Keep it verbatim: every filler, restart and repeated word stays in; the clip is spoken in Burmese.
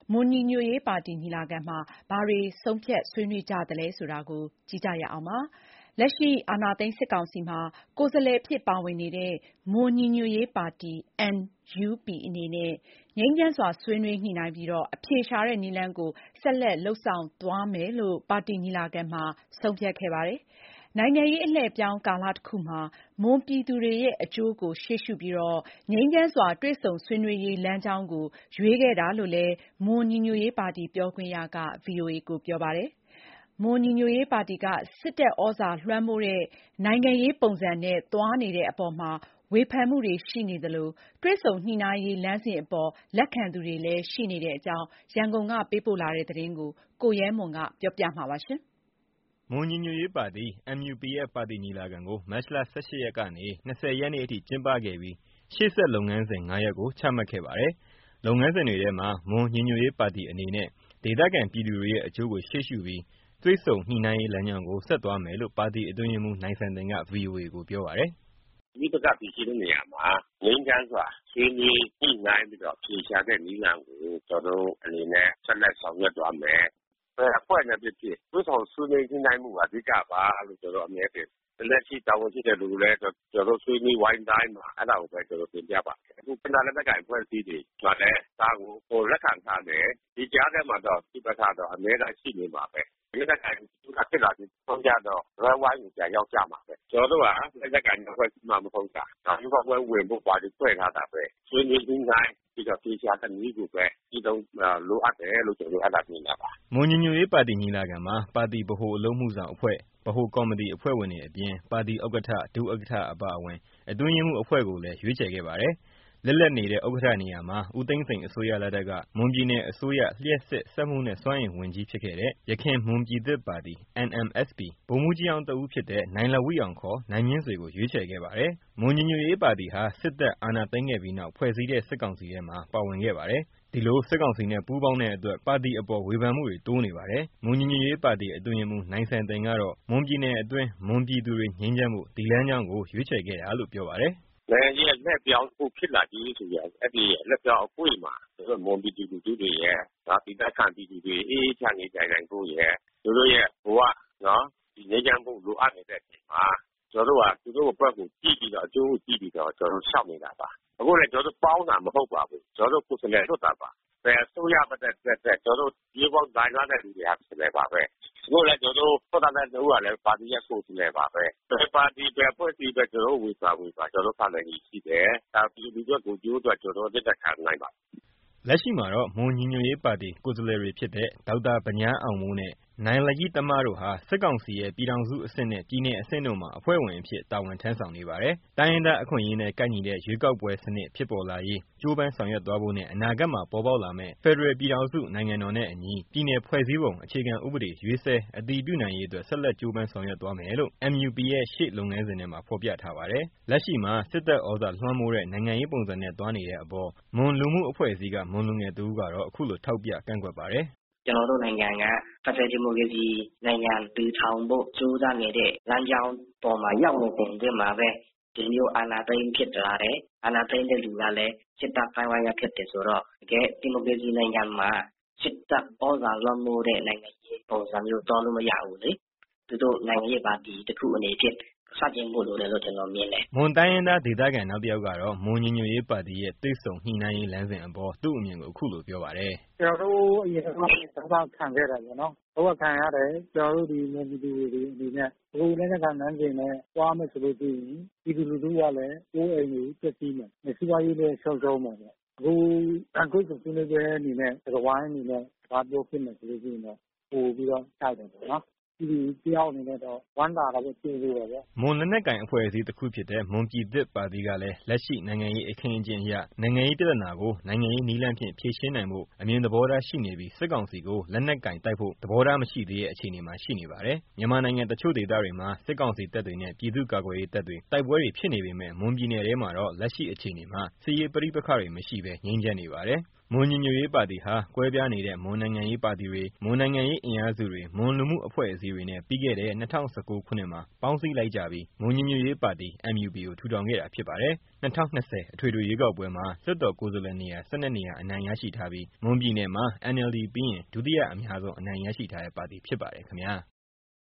မွန်ညီညွတ်ရေးပါတီညီလာခံမှာဘာတွေဆုံးဖြတ်ဆွေးနွေးကြသလဲဆိုတာကိုကြည့်ကြရအောင်ပါ။လက်ရှိအာဏာသိမ်းစစ်ကောင်စီမှာကိုယ်စားလှယ်အဖြစ်ပါဝင်နေတဲ့မွန်ညီညွတ်ရေးပါတီ အန် ယူ ပီ အနေနဲ့ငြိမ်းချမ်းစွာဆွေးနွေးညှိနှိုင်းပြီးအဖြေရှာတဲ့နည်းလမ်းကိုဆက်လက်လုပ်ဆောင်သွားမယ်လို့ပါတီညီလာခံမှာဆုံးဖြတ်ခဲ့ပါတယ်။နိုင်ငံရေးအလှည့်အပြောင်းကာလတခုမှာမွန်ပြည်သူတွေရဲ့အကျိုးကိုရှေ့ရှုပြီးငြိမ်းချမ်းစွာတွေ့ဆုံဆွေးနွေးရေးလမ်းကြောင်းကိုရွေးခဲ့တာလို့လည်းမွန်ညီညွတ်ရေးပါတီပြောခွင့်ရက ဗွီအိုအေကိုပြောပါတယ်။မွန်ညီညွတ်ရေးပါတီကစစ်တပ်ဩဇာလွှမ်းမိုးတဲ့နိုင်ငံရေးပုံစံနဲ့သွားနေတဲ့အပေါ်မှာဝေဖန်မှုတွေရှိနေသလိုတွေ့ဆုံညှိနှိုင်းရေးလမ်းစဉ်အပေါ်လက်ခံသူတွေလည်းရှိနေတဲ့အကြောင်းရန်ကုန်ကပေးပို့လာတဲ့သတင်းကိုကိုရဲမွန်ကပြောပြမှာပါ။မွန်ညီညွတ်ရေးပါတီ အမ် ယူ ပီ ရဲ့ပါတီညီလာခံကိုမတ်လ ၁၈ ရက်ကနေ ၂၀ ရက်နေ့အထိကျင်းပခဲ့ပြီးရှေ့ဆက်လုပ်ငန်းစဉ် ၅ ရပ်ကိုချမှတ်ခဲ့ပါတယ်။ လုပ်ငန်းစဉ်တွေထဲမှာမွန်ညီညွတ်ရေးပါတီအနေနဲ့ဒေသခံပြည်သူတွေရဲ့အကျိုးကိုရှေ့ရှုပြီးတွေ့ဆုံညှိနှိုင်းရေးလမ်းကြောင်းကိုဆက်သွားမယ်လို့ပါတီအတွင်းရေးမှူးနိုင်စံတင်က ဗွီအိုအေကိုပြောပါတယ်။ “ဒီပကပြည်ရှိတဲ့နေရာမှာငြိမ်းချမ်းစွာဆွေးနွေးညှိနှိုင်းပြီးတော့ဖြေရှာတဲ့နည်းလမ်းကိုကျွန်တော်တို့အနေနဲ့ဆက်လက်ဆောင်ရွက်သွားမယ်။ဘယ်အဖွဲ့နဲ့ဖြစ်ဖြစ်တွေ့ဆုံဆွေးနွေးညှိနှိုင်းမှုအဓိကပါလို့ကျွန်တော်အမြဲတမ်းလက်ရှိတာဝန်ရှိတဲ့လူလည်းကျွန်တော်ဆွေးနွေးဝိုင်းတိုင်းမှာအဲ့ဒါကိုပဲကျွန်တော်တင်ပြပါတယ်။အခုခဏလက်နက်ကိုင်အဖွဲ့အစည်းတွေဆိုလည်းဒါကိုဟိုလက်ခံထားတယ်။ဒီကြားထဲမှာတော့ဒီပကတော့အမြဲတမ်းရှိနေမှာပဲ။လက်နက်ကိုင်သူကဖြစ်လာပြီးဆုံးကြတော့ရဝိုင်းကိုပြန်ရောက်ကြမှာပဲ။ကျွန်တော်တို့ကလက်နက်ကိုင်အဖွဲ့အစည်းမှမဟုတ်တာ။ဒါဒီဘက်ဝင်ဖို့ပါတီဖွဲ့ထားတာပဲ။ဆွေးနွေးညှိနှိုင်းပြီးတော့ဖြေရှာတဲ့နည်းကိုပဲဒီတော့လိုအပ်တယ်လို့ကျွန်တော်အဲ့ဒါမြင်တာပါ။မွန်ညီညွတ်ရေးပါတီညီလာခံမှာပါတီဗဟိုအလုပ်မှုဆောင်အဖွဲ့ဗဟိုကော်မတီအဖွဲ့ဝင်တွေအပြင်ပါတီဥက္ကဋ္ဌဒုဥက္ကဋ္ဌအပါအဝင်အတွင်းရေးမှူးအဖွဲ့ကိုလည်းရွေးချယ်ခဲ့ပါတယ်။လစ်လပ်နေတဲ့ဥက္ကဋ္ဌနေရာမှာဦးသိန်းစိန်အစိုးရလက်ထက်ကမွန်ပြည်နယ်အစိုးရလျှပ်စစ်စက်မှုနဲ့စွမ်းအင်ဝန်ကြီးဖြစ်ခဲ့တဲ့ယခင်မွန်ပြည်သစ်ပါတီ အန် အမ် အက်စ် ပီ ဗိုလ်မှူးကြီးဟောင်းတဦးဖြစ်တဲ့နိုင်လဝိအောင် ခေါ် နိုင်မြင့်ဆွေကိုရွေးချယ်ခဲ့ပါတယ်။မွန်ညီညွတ်ရေးပါတီဟာစစ်တပ်အာဏာသိမ်းခဲ့ပြီးနောက်ဖွဲ့စည်းတဲ့စစ်ကောင်စီထဲမှာပါဝင်ခဲ့ပါတယ်။ဒီလိုစစ်ကောင်စီနဲ့ပူးပေါင်းတဲ့အတွက်ပါတီအပေါ်ဝေဖန်မှုတွေတိုးနေပါတယ်။မွန်ညီညွတ်ရေးပါတီအတွင်းရေးမှူးနိုင်စံတင်ကတော့မွန်ပြည်နယ်အတွင်းမွန်ပြည်သူတွေငြိမ်းချမ်းဖို့ဒီလမ်းကြောင်းကိုရွေးချယ်ခဲ့တာလို့ပြောပါတယ်။နိုင်ငံကြီးရဲ့လက်ပြောင်းဖို့ဖြစ်လာပြီးဆိုရင်အဲ့ဒီလက်ပြောင်းအကွေ့မှာတို့မွန်ပြည်သူလူထုတွေရဲ့ဒါဒီတက်ခံပြည်သူတွေအေးအေးချမ်းနေကြနိုင်ဖို့ရဲ့တို့ရဲ့ဘဝနော်ဒီငြိမ်းချမ်းဖို့လိုအပ်နေတဲ့အချိန်မှာကျွန်တော်တို့ကသူတို့ဘက်ကိုကြည့်ပြီးတော့အကျိုးကိုကြည့်ပြီးတော့ကျွန်တော်ရှောက်နေတာပါအခုလည်းကျွန်တော်တို့ပေါင်းတာမဟုတ်ပါဘူးကျွန်တော်တို့ကိုယ်စလဲလွတ်တာပါဘယ်အစိုးရပတ်သက်တဲ့ကျွန်တော်တို့ဒီဘောင်းတိုင်းလာတဲ့လူတွေဟာစလဲပါပဲအခုလည်းကျွန်တော်တို့ပတ်သက်တဲ့လူကလည်းပါတီရဲ့ကိုယ်စလဲပါပဲဘယ်ပါတီပဲဖွဲ့စည်းပဲကျွန်တော်ဝေစာဝေစာကျွန်တော်ခါနိုင်ရှိတယ်ဒါပြည်သူတို့ကိုကြိုးတော့ကျွန်တော်တက်တက်ခံနိုင်ပါလက်ရှိမှာတော့မွန်ညီညွတ်ရေးပါတီကိုယ်စားလှယ်တွေဖြစ်တဲ့ဒေါက်တာဗညားအောင်မိုးနဲ့နိုင်လကြီးတမတို့ဟာစစ်ကောင်စီရဲ့ပြည်ထောင်စုအဆင့်နဲ့ပြည်နယ်အဆင့်တို့မှာအဖွဲ့ဝင်အဖြစ်တာဝန်ထမ်းဆောင်နေပါတယ်။တိုင်းရင်းသားအခွင့်အရေးနဲ့ကိုက်ညီတဲ့ရွေးကောက်ပွဲစနစ်ဖြစ်ပေါ်လာရေးကြိုးပမ်းဆောင်ရွက်သွားဖို့နဲ့အနာဂတ်မှာပေါ်ပေါက်လာမယ့်ဖက်ဒရယ်ပြည်ထောင်စုနိုင်ငံတော်နဲ့အညီပြည်နယ်ဖွဲ့စည်းပုံအခြေခံဥပဒေရေးဆွဲအတည်ပြုနိုင်ရေးအတွက်ဆက်လက်ကြိုးပမ်းဆောင်ရွက်သွားမယ်လို့ အမ် ယူ ပီ ရဲ့ရှေ့လုပ်ငန်းစဉ်ထဲမှာဖော်ပြထားပါတယ်။လက်ရှိမှာစစ်တပ်ဩဇာလွှမ်းမိုးတဲ့နိုင်ငံရေးပုံစံနဲ့သွားနေတဲ့အပေါ်မွန်လူမှုအဖွဲ့အစည်းကမွန်လူငယ်တဦးကတော့အခုလိုထောက်ပြကန့်ကွက်ပါတယ်။ကျွန်တော်တို့နိုင်ငံကဖက်ဒရယ်ဒီမိုကရေစီနိုင်ငံတည်ထောင်ဖို့ကြိုးစားနေတဲ့လမ်းကြောင်းပေါ်မှာရောက်နေတဲ့အချိန်မှာပဲဒီမျိုးအာဏာသိမ်းဖြစ်လာတယ်အာဏာသိမ်းတဲ့လူကလည်းစစ်တပ်ပိုင်းဝိုင်းရဖြစ်တယ်ဆိုတော့တကယ်ဒီမိုကရေစီနိုင်ငံမှာစစ်တပ်ဩဇာလွှမ်းမိုးတဲ့နိုင်ငံရေးပုံစံမျိုးတော်လို့မရဘူးလေသူတို့နိုင်ငံရေးပါတီတစ်ခုအနေဖြင့်စတင်ဖို့လိုတယ်လို့ကျွန်တော်မြင်တယ်။မွန်တိုင်းရင်းသားဒေသခံနောက်တစ်ယောက်ကတော့မွန်ညီညွတ်ရေးပါတီရဲ့တွေ့ဆုံညှိနှိုင်းရေးလမ်းစဉ်အပေါ်သူ့အမြင်ကိုအခုလိုပြောပါတယ်။ကျွန်တော်တို့အရင်ကတော့ခံခဲ့တာပေါ့နော်။တော့ခံရတယ်ကျွန်တော်တို့ဒီမြန်မာပြည်သူတွေအနေနဲ့အခုလည်းခံလမ်းစဉ်နဲ့ပွားမယ်ဆိုလို့ရှိရင်ဒီလူလူကလည်းကိုယ်အိမ်ကိုပြည့်စည်မယ်။စီးပွားရေးလည်းရှုံးရှုံးမှာပေါ့။အခုအခုဆိုသူတွေအနေနဲ့သဝိုင်းအနေနဲ့ဘာပြောဖြစ်မယ်ဆိုလို့ရှိရင်တော့ပို့ပြီးတော့တိုက်တယ်ပေါ့နော်။ဒီပြောင်းနေတဲ့တော့ဝမ်းသာတာပဲကျေးဇူးပါဗျ။မွန်လက်နက်ကိုင်အဖွဲ့အစည်းတစ်ခုဖြစ်တဲ့မွန်ပြည်သစ်ပါတီကလည်းလက်ရှိနိုင်ငံရေးအခင်းအကျင်းအရနိုင်ငံရေးပြဿနာကိုနိုင်ငံရေးနည်းလမ်းဖြင့်ဖြေရှင်းနိုင်ဖို့အမြင်သဘောထားရှိနေပြီးစစ်ကောင်စီကိုလက်နက်ကင်တိုက်ဖို့သဘောထားမရှိသေးတဲ့အခြေအနေမှာရှိနေပါတယ်။မြန်မာနိုင်ငံတချို့ဒေသတွေမှာစစ်ကောင်စီတပ်တွေနဲ့ပြည်သူ့ကာကွယ်ရေးတပ်တွေတိုက်ပွဲတွေဖြစ်နေပေမဲ့မွန်ပြည်နယ်ထဲမှာတော့လက်ရှိအခြေအနေမှာစစ်ရေးပဋိပက္ခတွေမရှိဘဲငြိမ်းချမ်းနေပါတယ်။မွန်ညီညွတ်ရေးပါတီဟာ ကွဲပြားနေတဲ့ မွန်နိုင်ငံရေးပါတီတွေ၊ မွန်နိုင်ငံရေးအင်အားစုတွေ၊ မွန်လူမှုအဖွဲ့အစည်းတွေနဲ့ ပြီးခဲ့တဲ့ ၂၀၁၉ ခုနှစ်မှာ ပေါင်းစည်းလိုက်ကြပြီး မွန်ညီညွတ်ရေးပါတီ (M U P) ကို ထူထောင်ခဲ့တာဖြစ်ပါတယ်။ ၂၀၂၀ အထွေထွေရွေးကောက်ပွဲမှာ လွှတ်တော်ကိုယ်စားလှယ်နေရာ ၁၂ နေရာ အနိုင်ရရှိထားပြီး မွန်ပြည်နယ်မှာ N L D ပြီးရင် ဒုတိယအများဆုံး အနိုင်ရရှိထားတဲ့ ပါတီဖြစ်ပါတယ်ခင်ဗျာ